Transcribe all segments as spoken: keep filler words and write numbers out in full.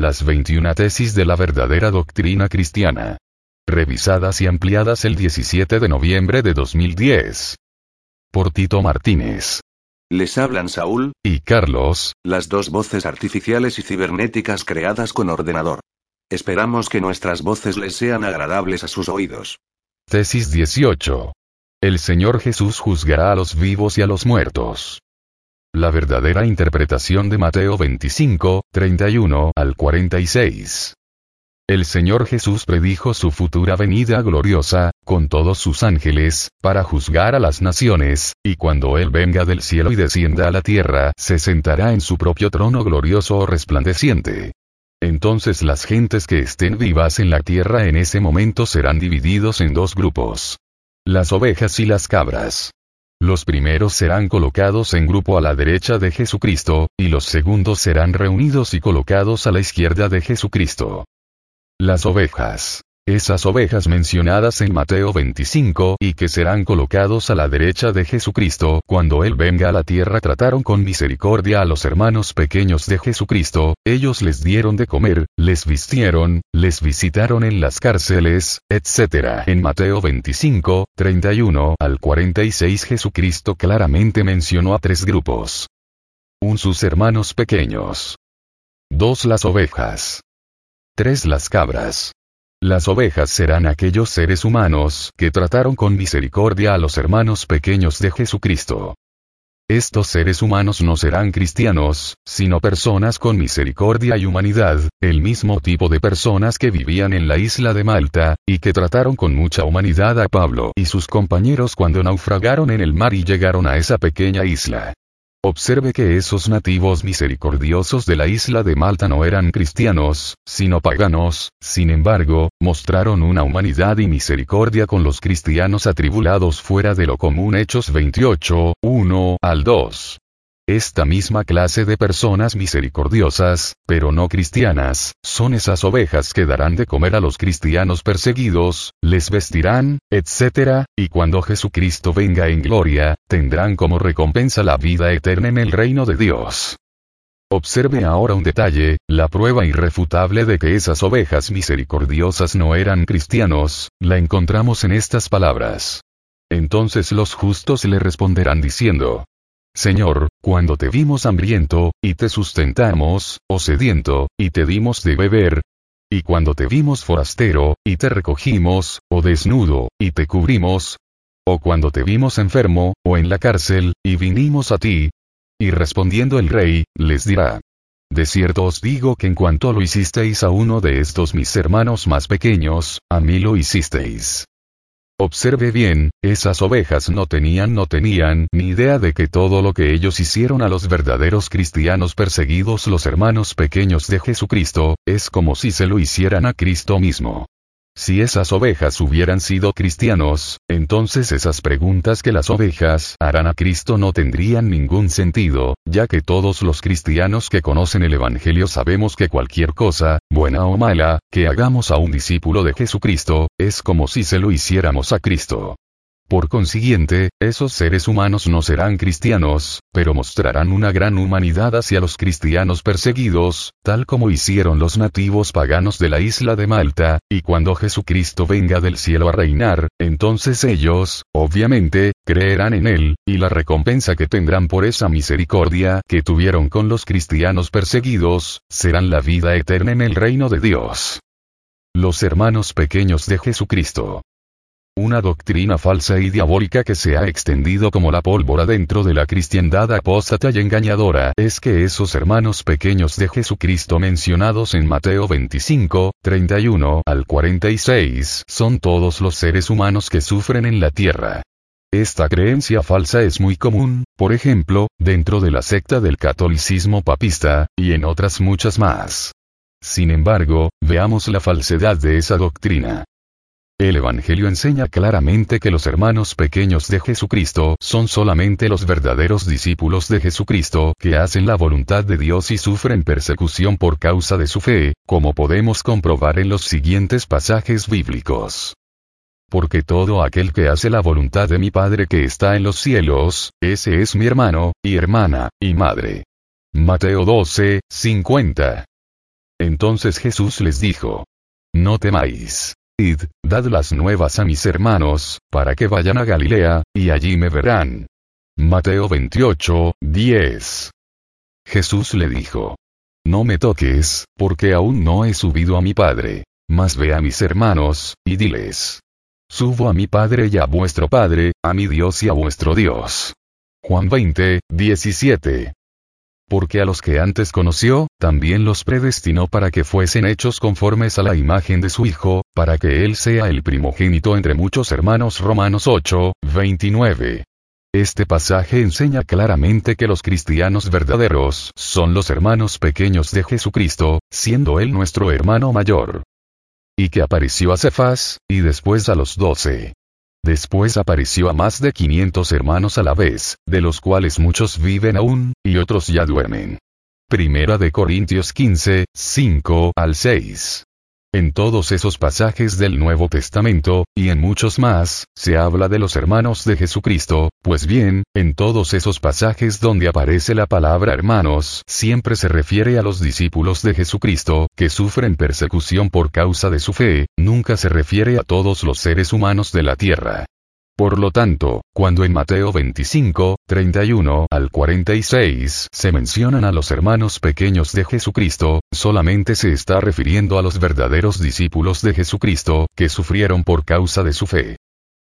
las veintiuna tesis de la verdadera doctrina cristiana. Revisadas y ampliadas el diecisiete de noviembre de dos mil diez. Por Tito Martínez. Les hablan Saúl y Carlos, las dos voces artificiales y cibernéticas creadas con ordenador. Esperamos que nuestras voces les sean agradables a sus oídos. Tesis dieciocho. El Señor Jesús juzgará a los vivos y a los muertos. La verdadera interpretación de Mateo veinticinco, treinta y uno al cuarenta y seis. El Señor Jesús predijo su futura venida gloriosa, con todos sus ángeles, para juzgar a las naciones, y cuando Él venga del cielo y descienda a la tierra, se sentará en su propio trono glorioso o resplandeciente. Entonces las gentes que estén vivas en la tierra en ese momento serán divididos en dos grupos. Las ovejas y las cabras. Los primeros serán colocados en grupo a la derecha de Jesucristo, y los segundos serán reunidos y colocados a la izquierda de Jesucristo. Las ovejas. Esas ovejas mencionadas en Mateo veinticinco y que serán colocados a la derecha de Jesucristo cuando Él venga a la tierra trataron con misericordia a los hermanos pequeños de Jesucristo, ellos les dieron de comer, les vistieron, les visitaron en las cárceles, etcétera. En Mateo veinticinco, treinta y uno al cuarenta y seis Jesucristo claramente mencionó a tres grupos. uno Sus hermanos pequeños. dos Las ovejas. tres Las cabras. Las ovejas serán aquellos seres humanos que trataron con misericordia a los hermanos pequeños de Jesucristo. Estos seres humanos no serán cristianos, sino personas con misericordia y humanidad, el mismo tipo de personas que vivían en la isla de Malta, y que trataron con mucha humanidad a Pablo y sus compañeros cuando naufragaron en el mar y llegaron a esa pequeña isla. Observe que esos nativos misericordiosos de la isla de Malta no eran cristianos, sino paganos, sin embargo, mostraron una humanidad y misericordia con los cristianos atribulados fuera de lo común. Hechos veintiocho, uno al dos. Esta misma clase de personas misericordiosas, pero no cristianas, son esas ovejas que darán de comer a los cristianos perseguidos, les vestirán, etcétera, y cuando Jesucristo venga en gloria, tendrán como recompensa la vida eterna en el reino de Dios. Observe ahora un detalle, la prueba irrefutable de que esas ovejas misericordiosas no eran cristianos, la encontramos en estas palabras. Entonces los justos le responderán diciendo: Señor, cuando te vimos hambriento, y te sustentamos, o sediento, y te dimos de beber, y cuando te vimos forastero, y te recogimos, o desnudo, y te cubrimos, o cuando te vimos enfermo, o en la cárcel, y vinimos a ti. Y respondiendo el rey, les dirá: de cierto os digo que en cuanto lo hicisteis a uno de estos mis hermanos más pequeños, a mí lo hicisteis. Observe bien, esas ovejas no tenían no tenían ni idea de que todo lo que ellos hicieron a los verdaderos cristianos perseguidos, los hermanos pequeños de Jesucristo, es como si se lo hicieran a Cristo mismo. Si esas ovejas hubieran sido cristianos, entonces esas preguntas que las ovejas harán a Cristo no tendrían ningún sentido, ya que todos los cristianos que conocen el Evangelio sabemos que cualquier cosa, buena o mala, que hagamos a un discípulo de Jesucristo, es como si se lo hiciéramos a Cristo. Por consiguiente, esos seres humanos no serán cristianos, pero mostrarán una gran humanidad hacia los cristianos perseguidos, tal como hicieron los nativos paganos de la isla de Malta, y cuando Jesucristo venga del cielo a reinar, entonces ellos, obviamente, creerán en Él, y la recompensa que tendrán por esa misericordia que tuvieron con los cristianos perseguidos, serán la vida eterna en el reino de Dios. Los hermanos pequeños de Jesucristo. Una doctrina falsa y diabólica que se ha extendido como la pólvora dentro de la cristiandad apóstata y engañadora es que esos hermanos pequeños de Jesucristo mencionados en Mateo veinticinco, treinta y uno al cuarenta y seis son todos los seres humanos que sufren en la tierra. Esta creencia falsa es muy común, por ejemplo, dentro de la secta del catolicismo papista, y en otras muchas más. Sin embargo, veamos la falsedad de esa doctrina. El Evangelio enseña claramente que los hermanos pequeños de Jesucristo son solamente los verdaderos discípulos de Jesucristo que hacen la voluntad de Dios y sufren persecución por causa de su fe, como podemos comprobar en los siguientes pasajes bíblicos. Porque todo aquel que hace la voluntad de mi Padre que está en los cielos, ese es mi hermano, y hermana, y madre. Mateo doce, cincuenta. Entonces Jesús les dijo: No temáis. Id, dad las nuevas a mis hermanos, para que vayan a Galilea, y allí me verán. Mateo veintiocho, diez. Jesús le dijo: No me toques, porque aún no he subido a mi Padre. Mas ve a mis hermanos, y diles: Subo a mi Padre y a vuestro Padre, a mi Dios y a vuestro Dios. Juan veinte, diecisiete. Porque a los que antes conoció, también los predestinó para que fuesen hechos conformes a la imagen de su Hijo, para que Él sea el primogénito entre muchos hermanos. Romanos ocho, veintinueve. Este pasaje enseña claramente que los cristianos verdaderos son los hermanos pequeños de Jesucristo, siendo Él nuestro hermano mayor. Y que apareció a Cefas, y después a los doce. Después apareció a más de quinientos hermanos a la vez, de los cuales muchos viven aún, y otros ya duermen. Primera de Corintios quince, cinco al seis. En todos esos pasajes del Nuevo Testamento, y en muchos más, se habla de los hermanos de Jesucristo. Pues bien, en todos esos pasajes donde aparece la palabra hermanos, siempre se refiere a los discípulos de Jesucristo, que sufren persecución por causa de su fe, nunca se refiere a todos los seres humanos de la tierra. Por lo tanto, cuando en Mateo veinticinco, treinta y uno al cuarenta y seis se mencionan a los hermanos pequeños de Jesucristo, solamente se está refiriendo a los verdaderos discípulos de Jesucristo, que sufrieron por causa de su fe.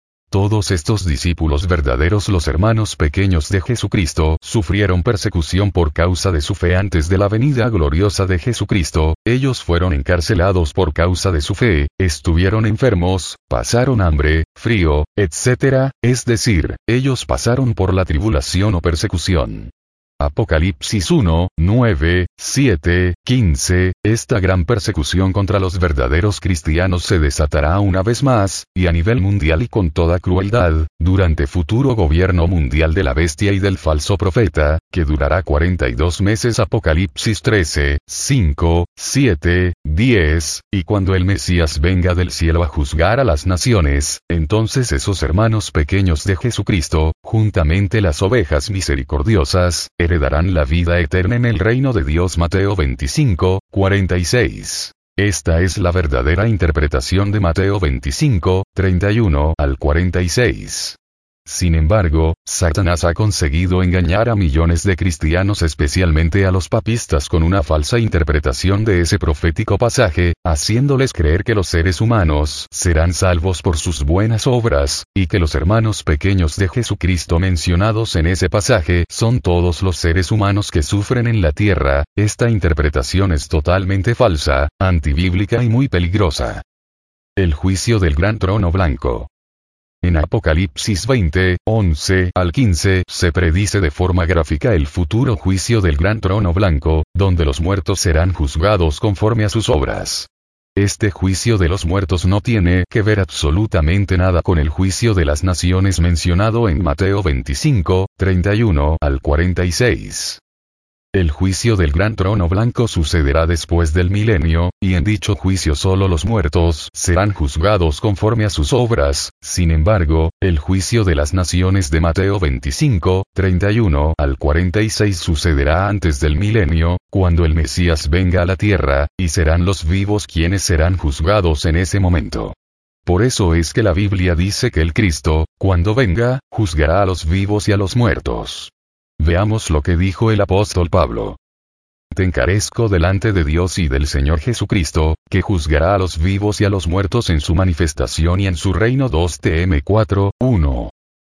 Todos estos discípulos verdaderos, los hermanos pequeños de Jesucristo, sufrieron persecución por causa de su fe antes de la venida gloriosa de Jesucristo. Ellos fueron encarcelados por causa de su fe, estuvieron enfermos, pasaron hambre, frío, etcétera, es decir, ellos pasaron por la tribulación o persecución. Apocalipsis uno, nueve, siete, quince, esta gran persecución contra los verdaderos cristianos se desatará una vez más, y a nivel mundial y con toda crueldad, durante futuro gobierno mundial de la bestia y del falso profeta, que durará cuarenta y dos meses. Apocalipsis trece, cinco, siete, diez, y cuando el Mesías venga del cielo a juzgar a las naciones, entonces esos hermanos pequeños de Jesucristo, juntamente las ovejas misericordiosas, heredarán la vida eterna en el reino de Dios. Mateo veinticinco, cuarenta y seis. Esta es la verdadera interpretación de Mateo veinticinco, treinta y uno al cuarenta y seis. Sin embargo, Satanás ha conseguido engañar a millones de cristianos, especialmente a los papistas, con una falsa interpretación de ese profético pasaje, haciéndoles creer que los seres humanos serán salvos por sus buenas obras, y que los hermanos pequeños de Jesucristo mencionados en ese pasaje son todos los seres humanos que sufren en la tierra. Esta interpretación es totalmente falsa, antibíblica y muy peligrosa. El juicio del gran trono blanco. En Apocalipsis veinte, once al quince, se predice de forma gráfica el futuro juicio del gran trono blanco, donde los muertos serán juzgados conforme a sus obras. Este juicio de los muertos no tiene que ver absolutamente nada con el juicio de las naciones mencionado en Mateo veinticinco, treinta y uno al cuarenta y seis. El juicio del gran trono blanco sucederá después del milenio, y en dicho juicio solo los muertos serán juzgados conforme a sus obras. Sin embargo, el juicio de las naciones de Mateo veinticinco, treinta y uno al cuarenta y seis sucederá antes del milenio, cuando el Mesías venga a la tierra, y serán los vivos quienes serán juzgados en ese momento. Por eso es que la Biblia dice que el Cristo, cuando venga, juzgará a los vivos y a los muertos. Veamos lo que dijo el apóstol Pablo. Te encarezco delante de Dios y del Señor Jesucristo, que juzgará a los vivos y a los muertos en su manifestación y en su reino. dos Timoteo cuatro, uno.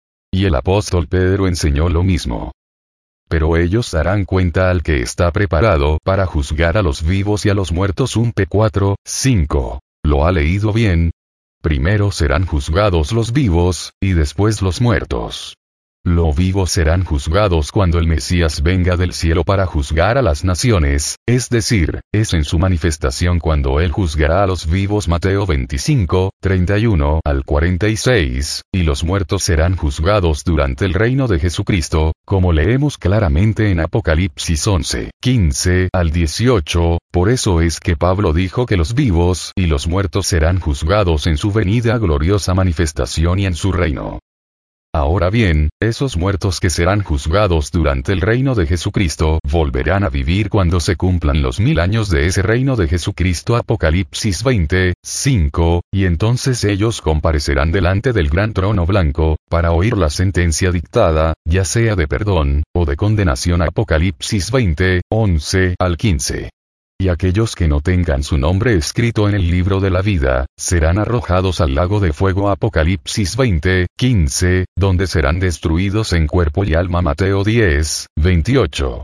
Y el apóstol Pedro enseñó lo mismo. Pero ellos darán cuenta al que está preparado para juzgar a los vivos y a los muertos. Primera de Pedro cuatro, cinco. ¿Lo ha leído bien? Primero serán juzgados los vivos, y después los muertos. Los vivos serán juzgados cuando el Mesías venga del cielo para juzgar a las naciones, es decir, es en su manifestación cuando Él juzgará a los vivos. Mateo veinticinco, treinta y uno al cuarenta y seis, y los muertos serán juzgados durante el reino de Jesucristo, como leemos claramente en Apocalipsis once, quince al dieciocho, por eso es que Pablo dijo que los vivos y los muertos serán juzgados en su venida gloriosa manifestación y en su reino. Ahora bien, esos muertos que serán juzgados durante el reino de Jesucristo volverán a vivir cuando se cumplan los mil años de ese reino de Jesucristo. Apocalipsis veinte, cinco, y entonces ellos comparecerán delante del gran trono blanco, para oír la sentencia dictada, ya sea de perdón, o de condenación. Apocalipsis veinte, once al quince. Y aquellos que no tengan su nombre escrito en el libro de la vida, serán arrojados al lago de fuego. Apocalipsis veinte, quince, donde serán destruidos en cuerpo y alma. Mateo diez, veintiocho.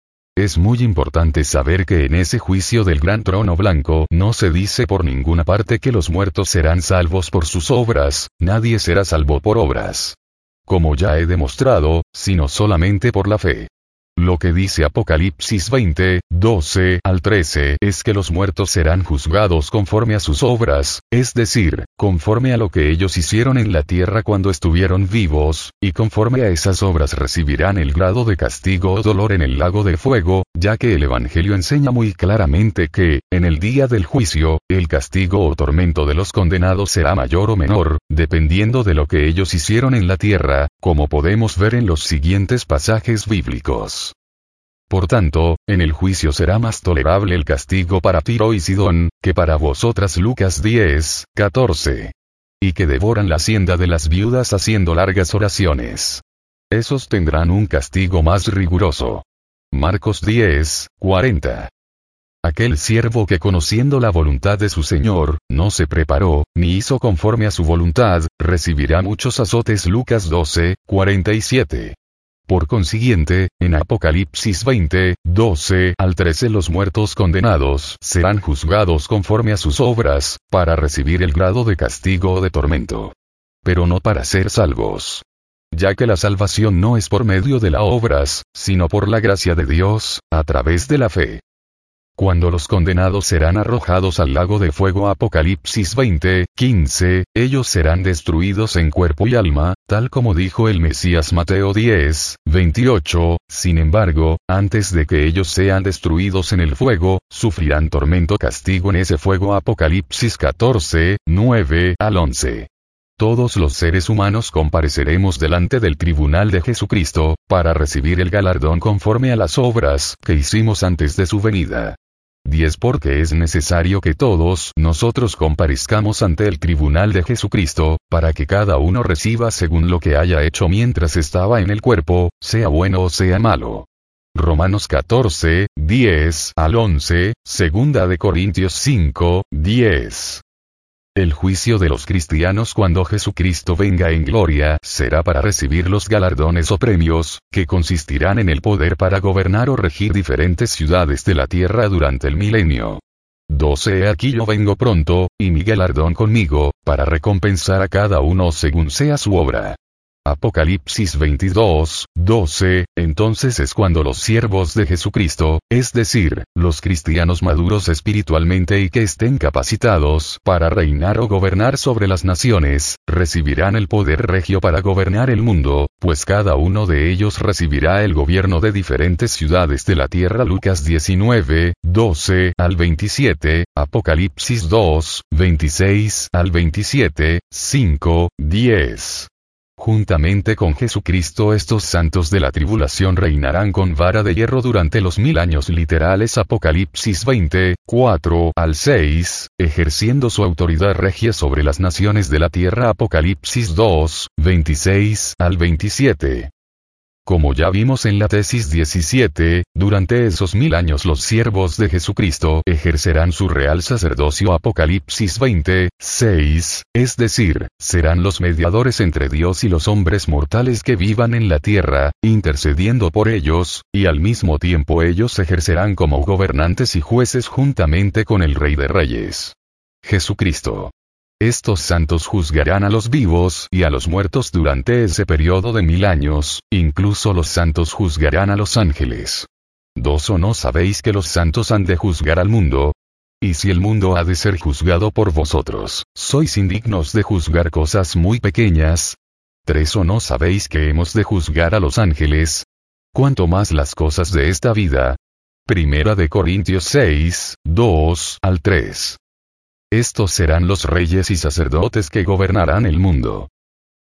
Es muy importante saber que en ese juicio del gran trono blanco no se dice por ninguna parte que los muertos serán salvos por sus obras, nadie será salvo por obras. Como ya he demostrado, sino solamente por la fe. Lo que dice Apocalipsis veinte, doce al trece es que los muertos serán juzgados conforme a sus obras, es decir, conforme a lo que ellos hicieron en la tierra cuando estuvieron vivos, y conforme a esas obras recibirán el grado de castigo o dolor en el lago de fuego, ya que el Evangelio enseña muy claramente que, en el día del juicio, el castigo o tormento de los condenados será mayor o menor, dependiendo de lo que ellos hicieron en la tierra, como podemos ver en los siguientes pasajes bíblicos. Por tanto, en el juicio será más tolerable el castigo para Tiro y Sidón, que para vosotras. Lucas diez, catorce. Y que devoran la hacienda de las viudas haciendo largas oraciones. Esos tendrán un castigo más riguroso. Marcos diez, cuarenta. Aquel siervo que conociendo la voluntad de su Señor, no se preparó, ni hizo conforme a su voluntad, recibirá muchos azotes. Lucas doce, cuarenta y siete. Por consiguiente, en Apocalipsis veinte, doce al trece los muertos condenados serán juzgados conforme a sus obras, para recibir el grado de castigo o de tormento. Pero no para ser salvos. Ya que la salvación no es por medio de las obras, sino por la gracia de Dios, a través de la fe. Cuando los condenados serán arrojados al lago de fuego. Apocalipsis veinte, quince, ellos serán destruidos en cuerpo y alma, tal como dijo el Mesías. Mateo diez, veintiocho, sin embargo, antes de que ellos sean destruidos en el fuego, sufrirán tormento castigo en ese fuego. Apocalipsis catorce, nueve al once. Todos los seres humanos compareceremos delante del tribunal de Jesucristo, para recibir el galardón conforme a las obras que hicimos antes de su venida. diez Porque es necesario que todos nosotros comparezcamos ante el tribunal de Jesucristo, para que cada uno reciba según lo que haya hecho mientras estaba en el cuerpo, sea bueno o sea malo. Romanos catorce, diez al once, Segunda de Corintios cinco, diez. El juicio de los cristianos cuando Jesucristo venga en gloria será para recibir los galardones o premios, que consistirán en el poder para gobernar o regir diferentes ciudades de la tierra durante el milenio. doce He aquí yo vengo pronto, y mi galardón conmigo, para recompensar a cada uno según sea su obra. Apocalipsis veintidós, doce, entonces es cuando los siervos de Jesucristo, es decir, los cristianos maduros espiritualmente y que estén capacitados para reinar o gobernar sobre las naciones, recibirán el poder regio para gobernar el mundo, pues cada uno de ellos recibirá el gobierno de diferentes ciudades de la tierra. Lucas diecinueve, doce al veintisiete, Apocalipsis dos, veintiséis al veintisiete, cinco, diez. Juntamente con Jesucristo estos santos de la tribulación reinarán con vara de hierro durante los mil años literales. Apocalipsis veinte, cuatro al seis, ejerciendo su autoridad regia sobre las naciones de la tierra. Apocalipsis dos, veintiséis al veintisiete. Como ya vimos en la tesis diecisiete, durante esos mil años los siervos de Jesucristo ejercerán su real sacerdocio. Apocalipsis veinte, seis, es decir, serán los mediadores entre Dios y los hombres mortales que vivan en la tierra, intercediendo por ellos, y al mismo tiempo ellos ejercerán como gobernantes y jueces juntamente con el Rey de Reyes, Jesucristo. Estos santos juzgarán a los vivos y a los muertos durante ese periodo de mil años, incluso los santos juzgarán a los ángeles. dos ¿O no sabéis que los santos han de juzgar al mundo? Y si el mundo ha de ser juzgado por vosotros, ¿sois indignos de juzgar cosas muy pequeñas? tres ¿O no sabéis que hemos de juzgar a los ángeles? ¿Cuánto más las cosas de esta vida? Primera de Corintios seis, dos al tres. Estos serán los reyes y sacerdotes que gobernarán el mundo.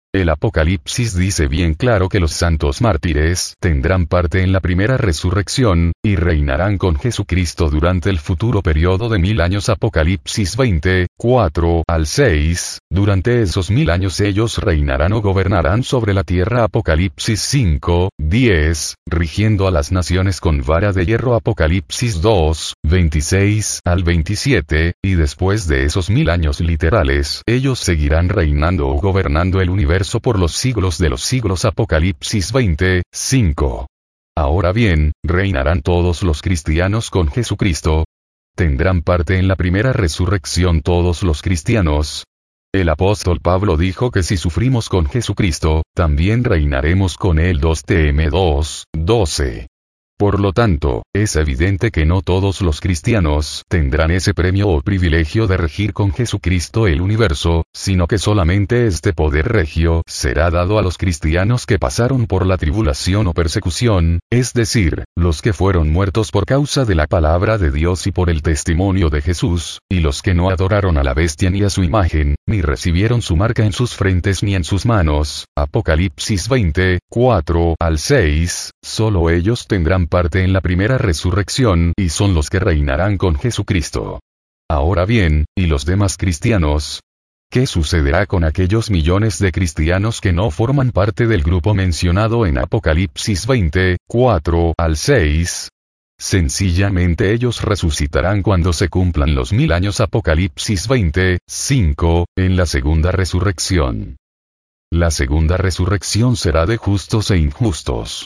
El Apocalipsis dice bien claro que los santos mártires tendrán parte en la primera resurrección, y reinarán con Jesucristo durante el futuro periodo de mil años. Apocalipsis veinte, cuatro al seis, durante esos mil años ellos reinarán o gobernarán sobre la tierra. Apocalipsis cinco, diez, rigiendo a las naciones con vara de hierro. Apocalipsis dos, veintiséis al veintisiete, y después de esos mil años literales, ellos seguirán reinando o gobernando el universo por los siglos de los siglos. Apocalipsis veinte, cinco. Ahora bien, ¿reinarán todos los cristianos con Jesucristo? ¿Tendrán parte en la primera resurrección todos los cristianos? El apóstol Pablo dijo que si sufrimos con Jesucristo, también reinaremos con él. dos Tim dos, doce. Por lo tanto, es evidente que no todos los cristianos tendrán ese premio o privilegio de regir con Jesucristo el universo, sino que solamente este poder regio será dado a los cristianos que pasaron por la tribulación o persecución, es decir, los que fueron muertos por causa de la palabra de Dios y por el testimonio de Jesús, y los que no adoraron a la bestia ni a su imagen, ni recibieron su marca en sus frentes ni en sus manos. Apocalipsis veinte, cuatro al seis, solo ellos tendrán parte en la primera resurrección, y son los que reinarán con Jesucristo. Ahora bien, ¿y los demás cristianos? ¿Qué sucederá con aquellos millones de cristianos que no forman parte del grupo mencionado en Apocalipsis veinte, cuatro al seis? Sencillamente ellos resucitarán cuando se cumplan los mil años. Apocalipsis veinte, cinco, en la segunda resurrección. La segunda resurrección será de justos e injustos.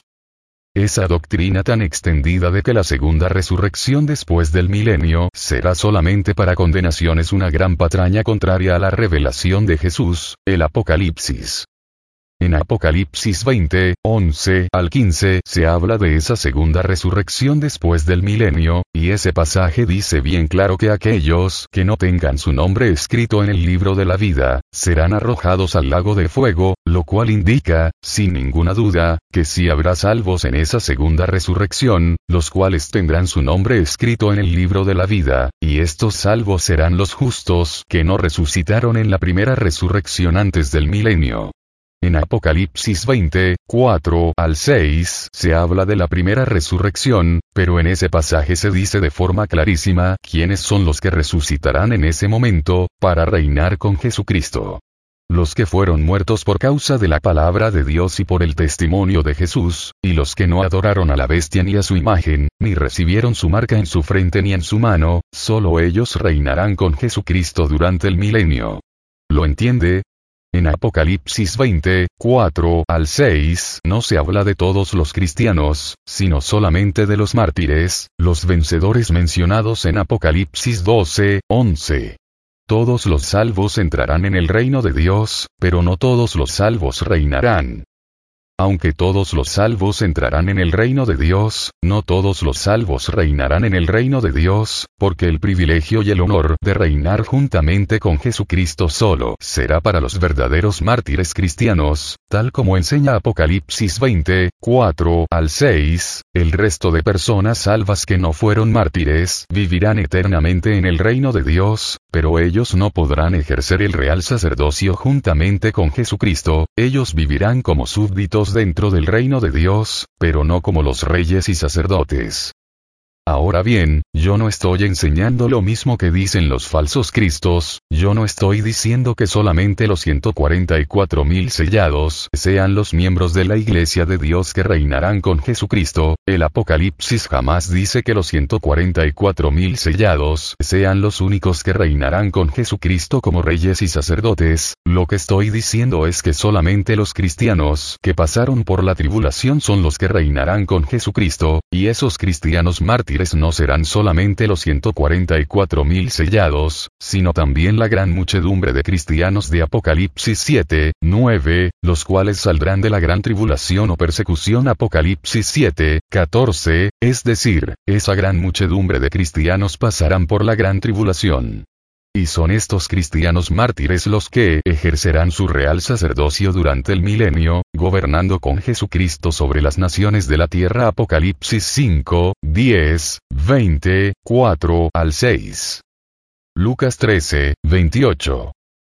Esa doctrina tan extendida de que la segunda resurrección después del milenio será solamente para condenación es una gran patraña contraria a la revelación de Jesús, el Apocalipsis. En Apocalipsis veinte, once al quince se habla de esa segunda resurrección después del milenio, y ese pasaje dice bien claro que aquellos que no tengan su nombre escrito en el libro de la vida, serán arrojados al lago de fuego, lo cual indica, sin ninguna duda, que sí habrá salvos en esa segunda resurrección, los cuales tendrán su nombre escrito en el libro de la vida, y estos salvos serán los justos que no resucitaron en la primera resurrección antes del milenio. En Apocalipsis veinte, cuatro al seis se habla de la primera resurrección, pero en ese pasaje se dice de forma clarísima quiénes son los que resucitarán en ese momento, para reinar con Jesucristo. Los que fueron muertos por causa de la palabra de Dios y por el testimonio de Jesús, y los que no adoraron a la bestia ni a su imagen, ni recibieron su marca en su frente ni en su mano, solo ellos reinarán con Jesucristo durante el milenio. ¿Lo entiende? En Apocalipsis veinte, cuatro al seis no se habla de todos los cristianos, sino solamente de los mártires, los vencedores mencionados en Apocalipsis doce, once. Todos los salvos entrarán en el reino de Dios, pero no todos los salvos reinarán. Aunque todos los salvos entrarán en el reino de Dios, no todos los salvos reinarán en el reino de Dios, porque el privilegio y el honor de reinar juntamente con Jesucristo solo será para los verdaderos mártires cristianos, tal como enseña Apocalipsis veinte, cuatro al seis, el resto de personas salvas que no fueron mártires vivirán eternamente en el reino de Dios, pero ellos no podrán ejercer el real sacerdocio juntamente con Jesucristo, ellos vivirán como súbditos dentro del reino de Dios, pero no como los reyes y sacerdotes. Ahora bien, yo no estoy enseñando lo mismo que dicen los falsos cristos, yo no estoy diciendo que solamente los ciento cuarenta y cuatro mil sellados sean los miembros de la iglesia de Dios que reinarán con Jesucristo, el Apocalipsis jamás dice que los ciento cuarenta y cuatro mil sellados sean los únicos que reinarán con Jesucristo como reyes y sacerdotes, lo que estoy diciendo es que solamente los cristianos que pasaron por la tribulación son los que reinarán con Jesucristo, y esos cristianos mártires no serán solamente los ciento cuarenta y cuatro mil sellados, sino también la gran muchedumbre de cristianos de Apocalipsis siete, nueve, los cuales saldrán de la gran tribulación o persecución. Apocalipsis siete, catorce, es decir, esa gran muchedumbre de cristianos pasarán por la gran tribulación. Y son estos cristianos mártires los que ejercerán su real sacerdocio durante el milenio, gobernando con Jesucristo sobre las naciones de la tierra. Apocalipsis cinco, diez, veinte, cuatro al seis. Lucas trece, veintiocho.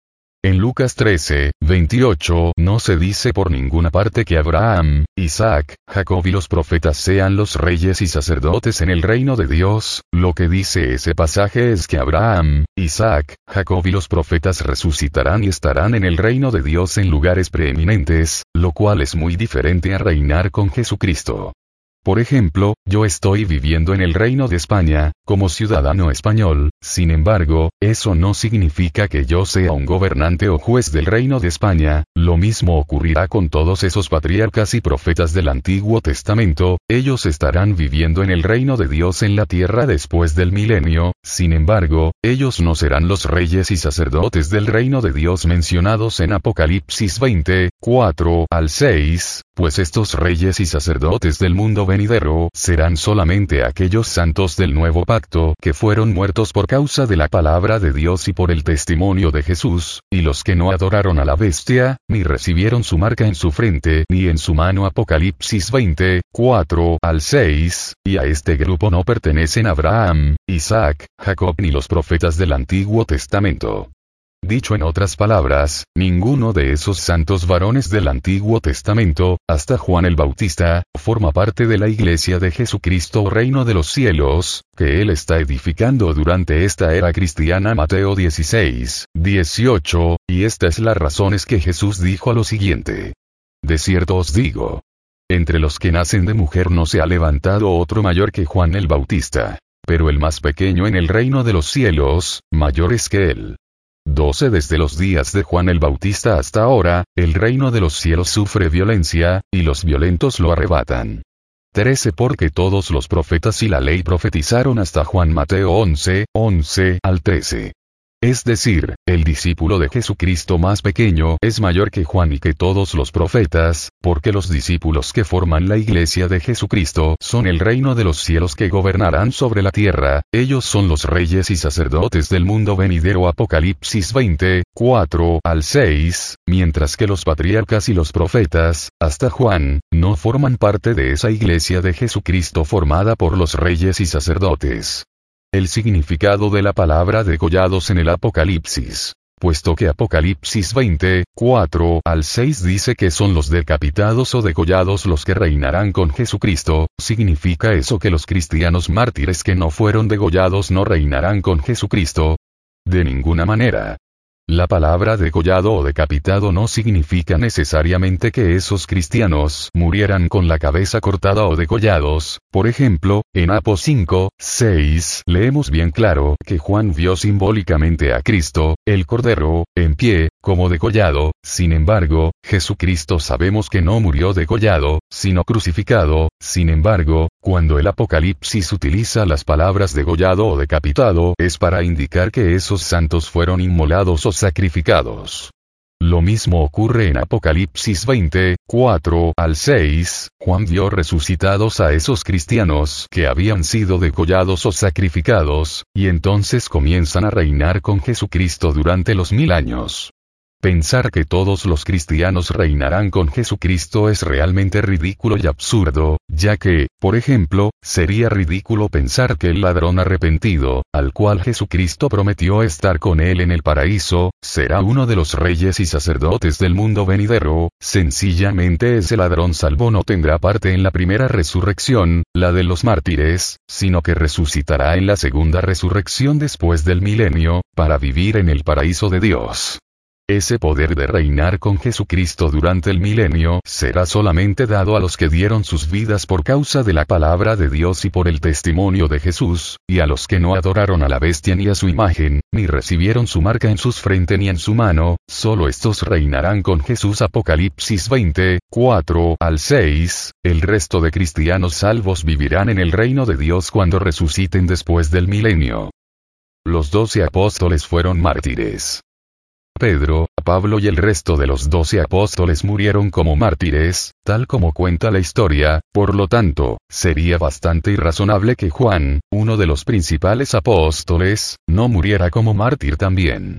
En Lucas trece, veintiocho, no se dice por ninguna parte que Abraham, Isaac, Jacob y los profetas sean los reyes y sacerdotes en el reino de Dios. Lo que dice ese pasaje es que Abraham, Isaac, Jacob y los profetas resucitarán y estarán en el reino de Dios en lugares preeminentes, lo cual es muy diferente a reinar con Jesucristo. Por ejemplo, yo estoy viviendo en el Reino de España, como ciudadano español, sin embargo, eso no significa que yo sea un gobernante o juez del Reino de España. Lo mismo ocurrirá con todos esos patriarcas y profetas del Antiguo Testamento. Ellos estarán viviendo en el reino de Dios en la tierra después del milenio. Sin embargo, ellos no serán los reyes y sacerdotes del reino de Dios mencionados en Apocalipsis veinte, cuatro al seis, pues estos reyes y sacerdotes del mundo venidero serán solamente aquellos santos del nuevo pacto que fueron muertos por causa de la palabra de Dios y por el testimonio de Jesús, y los que no adoraron a la bestia, ni recibieron su marca en su frente ni en su mano. Apocalipsis veinte, cuatro al seis, y a este grupo no pertenecen Abraham, Isaac, Jacob ni los profetas del Antiguo Testamento. Dicho en otras palabras, ninguno de esos santos varones del Antiguo Testamento, hasta Juan el Bautista, forma parte de la Iglesia de Jesucristo o Reino de los Cielos, que Él está edificando durante esta era cristiana. Mateo dieciséis, dieciocho, y esta es la razón es que Jesús dijo lo siguiente. De cierto os digo, entre los que nacen de mujer no se ha levantado otro mayor que Juan el Bautista, pero el más pequeño en el reino de los cielos, mayor es que él. doce Desde los días de Juan el Bautista hasta ahora, el reino de los cielos sufre violencia, y los violentos lo arrebatan. trece Porque todos los profetas y la ley profetizaron hasta Juan. Mateo once, once al trece. Es decir, el discípulo de Jesucristo más pequeño es mayor que Juan y que todos los profetas, porque los discípulos que forman la Iglesia de Jesucristo son el reino de los cielos que gobernarán sobre la tierra. Ellos son los reyes y sacerdotes del mundo venidero. Apocalipsis veinte, cuatro al seis, mientras que los patriarcas y los profetas, hasta Juan, no forman parte de esa Iglesia de Jesucristo formada por los reyes y sacerdotes. El significado de la palabra degollados en el Apocalipsis. Puesto que Apocalipsis veinte, cuatro al seis dice que son los decapitados o degollados los que reinarán con Jesucristo, ¿significa eso que los cristianos mártires que no fueron degollados no reinarán con Jesucristo? De ninguna manera. La palabra degollado o decapitado no significa necesariamente que esos cristianos murieran con la cabeza cortada o degollados. Por ejemplo, en Apos cinco, seis leemos bien claro que Juan vio simbólicamente a Cristo, el Cordero, en pie, como degollado. Sin embargo, Jesucristo sabemos que no murió degollado, sino crucificado. Sin embargo, cuando el Apocalipsis utiliza las palabras degollado o decapitado es para indicar que esos santos fueron inmolados o sacrificados. Lo mismo ocurre en Apocalipsis veinte, cuatro al seis, Juan vio resucitados a esos cristianos que habían sido degollados o sacrificados, y entonces comienzan a reinar con Jesucristo durante los mil años. Pensar que todos los cristianos reinarán con Jesucristo es realmente ridículo y absurdo, ya que, por ejemplo, sería ridículo pensar que el ladrón arrepentido, al cual Jesucristo prometió estar con él en el paraíso, será uno de los reyes y sacerdotes del mundo venidero. Sencillamente ese ladrón salvo no tendrá parte en la primera resurrección, la de los mártires, sino que resucitará en la segunda resurrección después del milenio, para vivir en el paraíso de Dios. Ese poder de reinar con Jesucristo durante el milenio será solamente dado a los que dieron sus vidas por causa de la palabra de Dios y por el testimonio de Jesús, y a los que no adoraron a la bestia ni a su imagen, ni recibieron su marca en sus frentes ni en su mano, solo estos reinarán con Jesús. Apocalipsis veinte, cuatro al seis, el resto de cristianos salvos vivirán en el reino de Dios cuando resuciten después del milenio. Los doce apóstoles fueron mártires. Pedro, Pablo y el resto de los doce apóstoles murieron como mártires, tal como cuenta la historia. Por lo tanto, sería bastante irrazonable que Juan, uno de los principales apóstoles, no muriera como mártir también.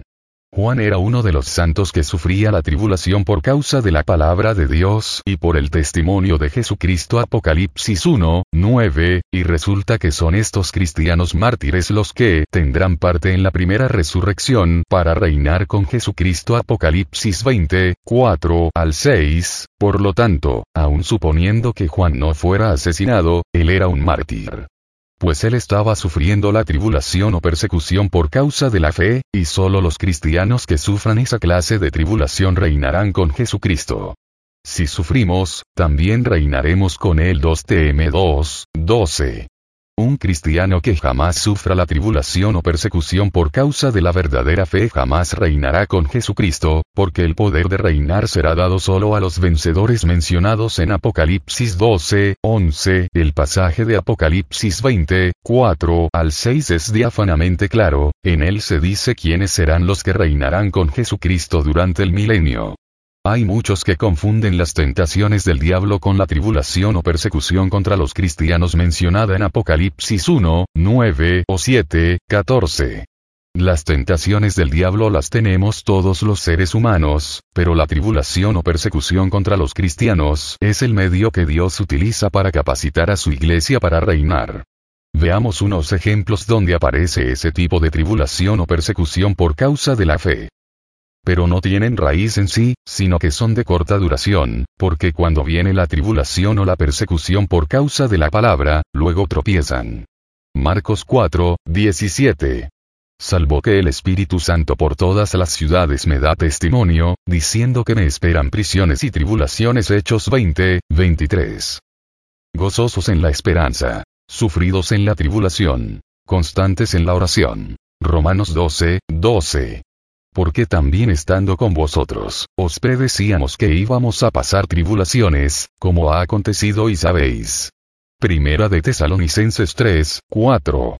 Juan era uno de los santos que sufría la tribulación por causa de la palabra de Dios y por el testimonio de Jesucristo. Apocalipsis uno, nueve, y resulta que son estos cristianos mártires los que tendrán parte en la primera resurrección para reinar con Jesucristo. Apocalipsis veinte, cuatro al seis, por lo tanto, aun suponiendo que Juan no fuera asesinado, él era un mártir. Pues él estaba sufriendo la tribulación o persecución por causa de la fe, y solo los cristianos que sufran esa clase de tribulación reinarán con Jesucristo. Si sufrimos, también reinaremos con él. dos Tim dos, doce. Un cristiano que jamás sufra la tribulación o persecución por causa de la verdadera fe jamás reinará con Jesucristo, porque el poder de reinar será dado solo a los vencedores mencionados en Apocalipsis doce, once. El pasaje de Apocalipsis veinte, cuatro al seis es diáfanamente claro, en él se dice quiénes serán los que reinarán con Jesucristo durante el milenio. Hay muchos que confunden las tentaciones del diablo con la tribulación o persecución contra los cristianos mencionada en Apocalipsis uno, nueve o siete, catorce. Las tentaciones del diablo las tenemos todos los seres humanos, pero la tribulación o persecución contra los cristianos es el medio que Dios utiliza para capacitar a su iglesia para reinar. Veamos unos ejemplos donde aparece ese tipo de tribulación o persecución por causa de la fe. Pero no tienen raíz en sí, sino que son de corta duración, porque cuando viene la tribulación o la persecución por causa de la palabra, luego tropiezan. Marcos cuatro, diecisiete. Salvo que el Espíritu Santo por todas las ciudades me da testimonio, diciendo que me esperan prisiones y tribulaciones. Hechos veinte, veintitrés. Gozosos en la esperanza, sufridos en la tribulación, constantes en la oración. Romanos doce, doce. Porque también estando con vosotros, os predecíamos que íbamos a pasar tribulaciones, como ha acontecido y sabéis. Primera de Tesalonicenses tres, cuatro.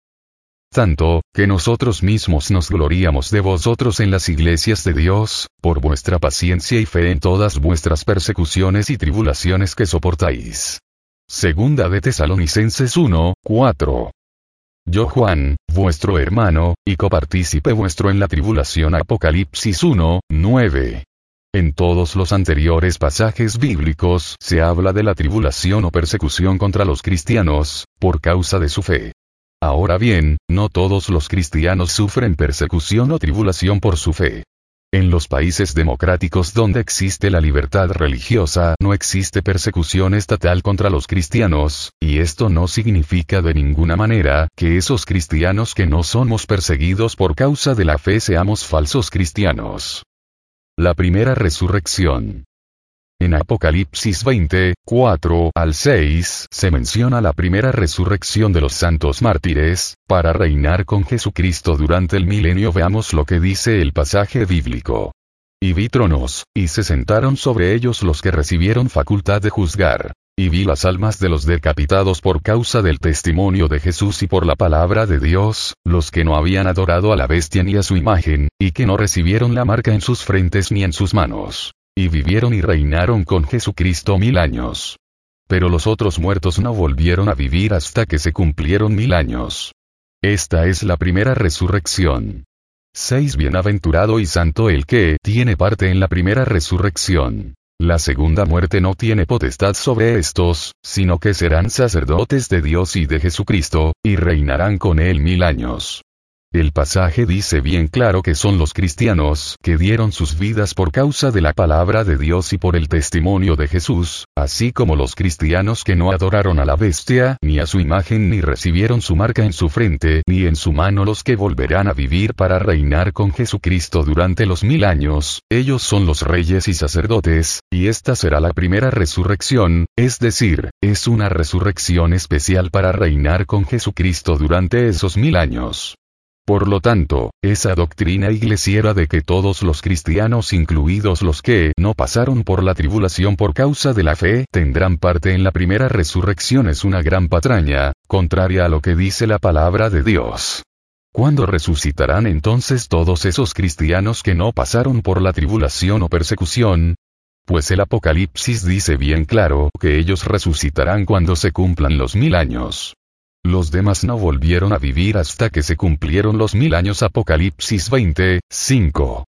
Tanto, que nosotros mismos nos gloriamos de vosotros en las iglesias de Dios, por vuestra paciencia y fe en todas vuestras persecuciones y tribulaciones que soportáis. Segunda de Tesalonicenses uno, cuatro. Yo Juan, vuestro hermano, y copartícipe vuestro en la tribulación. Apocalipsis uno, nueve. En todos los anteriores pasajes bíblicos se habla de la tribulación o persecución contra los cristianos, por causa de su fe. Ahora bien, no todos los cristianos sufren persecución o tribulación por su fe. En los países democráticos donde existe la libertad religiosa no existe persecución estatal contra los cristianos, y esto no significa de ninguna manera que esos cristianos que no somos perseguidos por causa de la fe seamos falsos cristianos. La primera resurrección. En Apocalipsis veinte, cuatro al seis se menciona la primera resurrección de los santos mártires, para reinar con Jesucristo durante el milenio. Veamos lo que dice el pasaje bíblico. Y vi tronos, y se sentaron sobre ellos los que recibieron facultad de juzgar. Y vi las almas de los decapitados por causa del testimonio de Jesús y por la palabra de Dios, los que no habían adorado a la bestia ni a su imagen, y que no recibieron la marca en sus frentes ni en sus manos. Y vivieron y reinaron con Jesucristo mil años. Pero los otros muertos no volvieron a vivir hasta que se cumplieron mil años. Esta es la primera resurrección. seis Bienaventurado y santo el que tiene parte en la primera resurrección. La segunda muerte no tiene potestad sobre estos, sino que serán sacerdotes de Dios y de Jesucristo, y reinarán con él mil años. El pasaje dice bien claro que son los cristianos que dieron sus vidas por causa de la palabra de Dios y por el testimonio de Jesús, así como los cristianos que no adoraron a la bestia ni a su imagen ni recibieron su marca en su frente ni en su mano, los que volverán a vivir para reinar con Jesucristo durante los mil años. Ellos son los reyes y sacerdotes, y esta será la primera resurrección, es decir, es una resurrección especial para reinar con Jesucristo durante esos mil años. Por lo tanto, esa doctrina iglesiera de que todos los cristianos, incluidos los que no pasaron por la tribulación por causa de la fe, tendrán parte en la primera resurrección es una gran patraña, contraria a lo que dice la palabra de Dios. ¿Cuándo resucitarán entonces todos esos cristianos que no pasaron por la tribulación o persecución? Pues el Apocalipsis dice bien claro que ellos resucitarán cuando se cumplan los mil años. Los demás no volvieron a vivir hasta que se cumplieron los mil años. Apocalipsis veinte, cinco.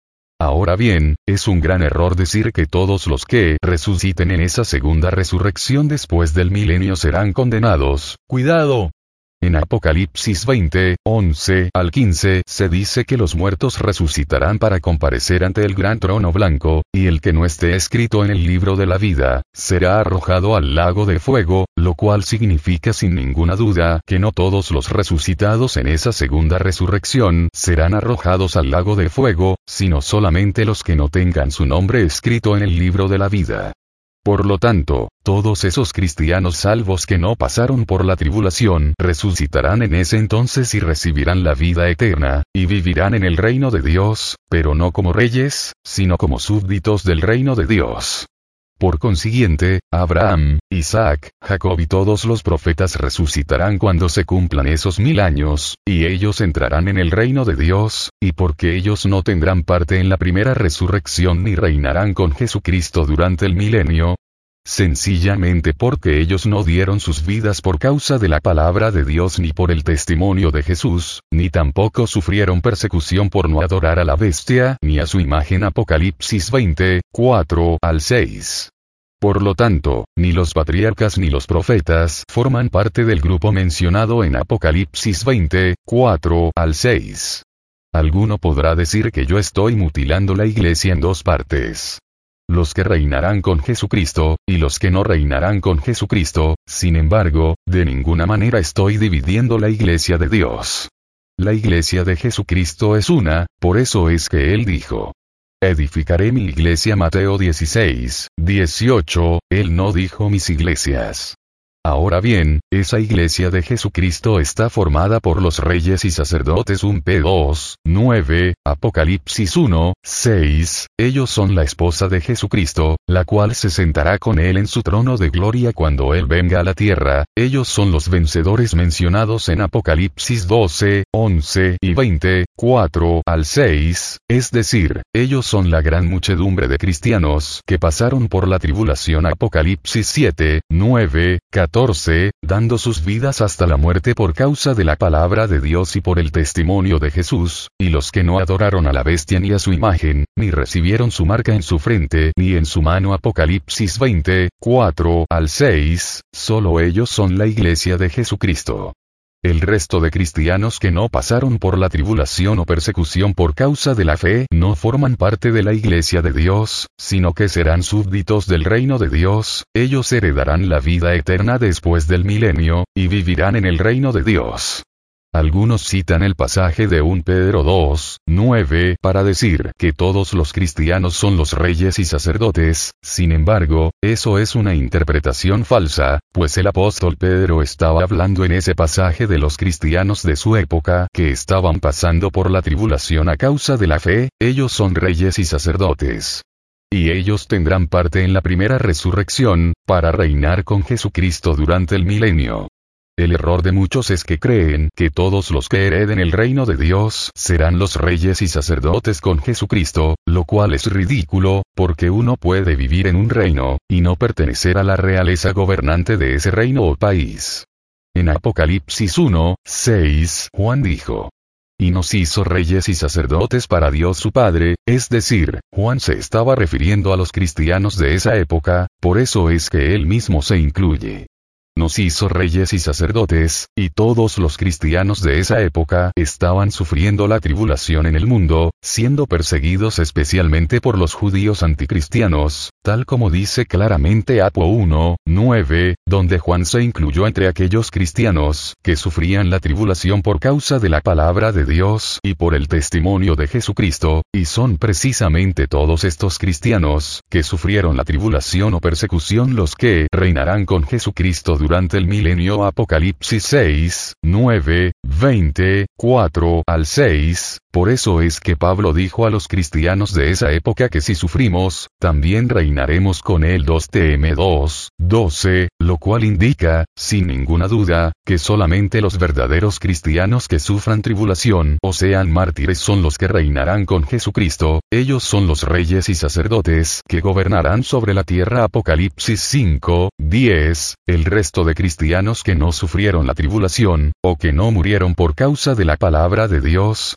Ahora bien, es un gran error decir que todos los que resuciten en esa segunda resurrección después del milenio serán condenados. ¡Cuidado! En Apocalipsis veinte, once al quince se dice que los muertos resucitarán para comparecer ante el gran trono blanco, y el que no esté escrito en el libro de la vida, será arrojado al lago de fuego, lo cual significa sin ninguna duda que no todos los resucitados en esa segunda resurrección serán arrojados al lago de fuego, sino solamente los que no tengan su nombre escrito en el libro de la vida. Por lo tanto, todos esos cristianos salvos que no pasaron por la tribulación resucitarán en ese entonces y recibirán la vida eterna, y vivirán en el reino de Dios, pero no como reyes, sino como súbditos del reino de Dios. Por consiguiente, Abraham, Isaac, Jacob y todos los profetas resucitarán cuando se cumplan esos mil años, y ellos entrarán en el reino de Dios, y porque ellos no tendrán parte en la primera resurrección ni reinarán con Jesucristo durante el milenio, sencillamente porque ellos no dieron sus vidas por causa de la palabra de Dios ni por el testimonio de Jesús, ni tampoco sufrieron persecución por no adorar a la bestia ni a su imagen. Apocalipsis veinte, cuatro al seis. Por lo tanto, ni los patriarcas ni los profetas forman parte del grupo mencionado en Apocalipsis veinte, cuatro al seis. Alguno podrá decir que yo estoy mutilando la iglesia en dos partes. Los que reinarán con Jesucristo, y los que no reinarán con Jesucristo. Sin embargo, de ninguna manera estoy dividiendo la iglesia de Dios. La iglesia de Jesucristo es una, por eso es que Él dijo: edificaré mi iglesia. Mateo dieciséis, dieciocho, Él no dijo mis iglesias. Ahora bien, esa iglesia de Jesucristo está formada por los reyes y sacerdotes. uno P dos, nueve, Apocalipsis uno, seis, ellos son la esposa de Jesucristo, la cual se sentará con Él en su trono de gloria cuando Él venga a la tierra. Ellos son los vencedores mencionados en Apocalipsis doce, once y veinte, cuatro al seis, es decir, ellos son la gran muchedumbre de cristianos que pasaron por la tribulación. Apocalipsis siete, nueve, catorce, dando sus vidas hasta la muerte por causa de la palabra de Dios y por el testimonio de Jesús, y los que no adoraron a la bestia ni a su imagen, ni recibieron su marca en su frente ni en su mano. Apocalipsis veinte, cuatro al seis, solo ellos son la iglesia de Jesucristo. El resto de cristianos que no pasaron por la tribulación o persecución por causa de la fe no forman parte de la iglesia de Dios, sino que serán súbditos del reino de Dios. Ellos heredarán la vida eterna después del milenio, y vivirán en el reino de Dios. Algunos citan el pasaje de primera Pedro dos, nueve para decir que todos los cristianos son los reyes y sacerdotes. Sin embargo, eso es una interpretación falsa, pues el apóstol Pedro estaba hablando en ese pasaje de los cristianos de su época que estaban pasando por la tribulación a causa de la fe. Ellos son reyes y sacerdotes. Y ellos tendrán parte en la primera resurrección, para reinar con Jesucristo durante el milenio. El error de muchos es que creen que todos los que hereden el reino de Dios serán los reyes y sacerdotes con Jesucristo, lo cual es ridículo, porque uno puede vivir en un reino, y no pertenecer a la realeza gobernante de ese reino o país. En Apocalipsis uno, seis, Juan dijo: y nos hizo reyes y sacerdotes para Dios su Padre. Es decir, Juan se estaba refiriendo a los cristianos de esa época, por eso es que él mismo se incluye. Nos hizo reyes y sacerdotes, y todos los cristianos de esa época estaban sufriendo la tribulación en el mundo, siendo perseguidos especialmente por los judíos anticristianos, tal como dice claramente Apo uno, nueve, donde Juan se incluyó entre aquellos cristianos que sufrían la tribulación por causa de la palabra de Dios y por el testimonio de Jesucristo, y son precisamente todos estos cristianos que sufrieron la tribulación o persecución los que reinarán con Jesucristo durante el milenio. Apocalipsis seis, nueve, veinte, cuatro al seis. Por eso es que Pablo dijo a los cristianos de esa época que si sufrimos, también reinaremos con él. dos Tim dos, doce, lo cual indica, sin ninguna duda, que solamente los verdaderos cristianos que sufran tribulación o sean mártires son los que reinarán con Jesucristo. Ellos son los reyes y sacerdotes que gobernarán sobre la tierra. Apocalipsis cinco, diez, el resto de cristianos que no sufrieron la tribulación, o que no murieron por causa de la palabra de Dios y por el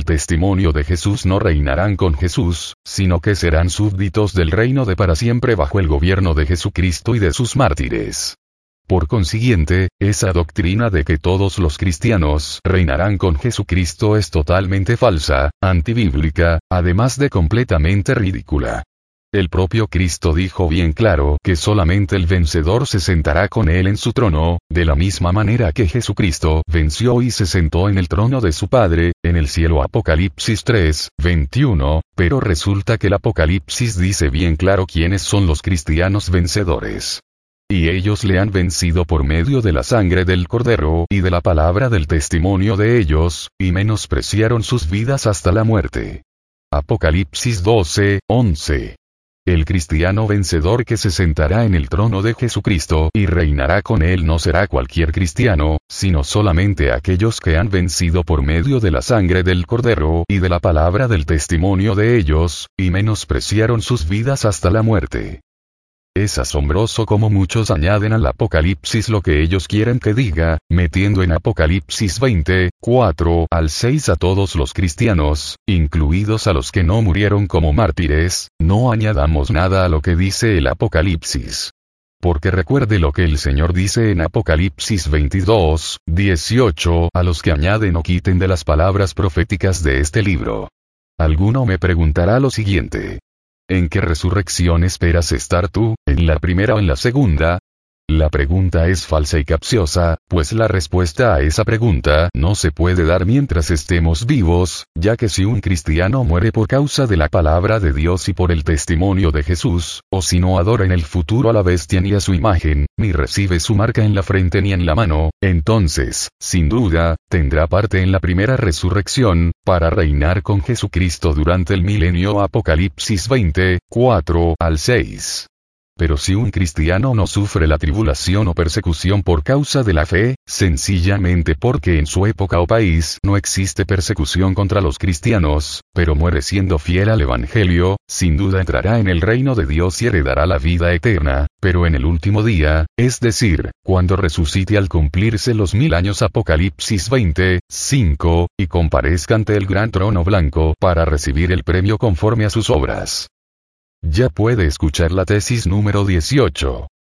testimonio de Jesús no reinarán con Jesús, sino que serán súbditos del reino de para siempre bajo el gobierno de Jesucristo y de sus mártires. Por consiguiente, esa doctrina de que todos los cristianos reinarán con Jesucristo es totalmente falsa, antibíblica, además de completamente ridícula. El propio Cristo dijo bien claro que solamente el vencedor se sentará con él en su trono, de la misma manera que Jesucristo venció y se sentó en el trono de su Padre, en el cielo. Apocalipsis tres, veintiuno, pero resulta que el Apocalipsis dice bien claro quiénes son los cristianos vencedores. Y ellos le han vencido por medio de la sangre del Cordero y de la palabra del testimonio de ellos, y menospreciaron sus vidas hasta la muerte. Apocalipsis doce, once. El cristiano vencedor que se sentará en el trono de Jesucristo y reinará con él no será cualquier cristiano, sino solamente aquellos que han vencido por medio de la sangre del Cordero y de la palabra del testimonio de ellos, y menospreciaron sus vidas hasta la muerte. Es asombroso cómo muchos añaden al Apocalipsis lo que ellos quieren que diga, metiendo en Apocalipsis veinte, cuatro al seis a todos los cristianos, incluidos a los que no murieron como mártires. No añadamos nada a lo que dice el Apocalipsis. Porque recuerde lo que el Señor dice en Apocalipsis veintidós, dieciocho, a los que añaden o quiten de las palabras proféticas de este libro. Alguno me preguntará lo siguiente. ¿En qué resurrección esperas estar tú, en la primera o en la segunda? La pregunta es falsa y capciosa, pues la respuesta a esa pregunta no se puede dar mientras estemos vivos, ya que si un cristiano muere por causa de la palabra de Dios y por el testimonio de Jesús, o si no adora en el futuro a la bestia ni a su imagen, ni recibe su marca en la frente ni en la mano, entonces, sin duda, tendrá parte en la primera resurrección, para reinar con Jesucristo durante el milenio. Apocalipsis veinte, cuatro al seis. Pero si un cristiano no sufre la tribulación o persecución por causa de la fe, sencillamente porque en su época o país no existe persecución contra los cristianos, pero muere siendo fiel al Evangelio, sin duda entrará en el reino de Dios y heredará la vida eterna, pero en el último día, es decir, cuando resucite al cumplirse los mil años. Apocalipsis veinte, cinco, y comparezca ante el gran trono blanco para recibir el premio conforme a sus obras. Ya puede escuchar la tesis número dieciocho.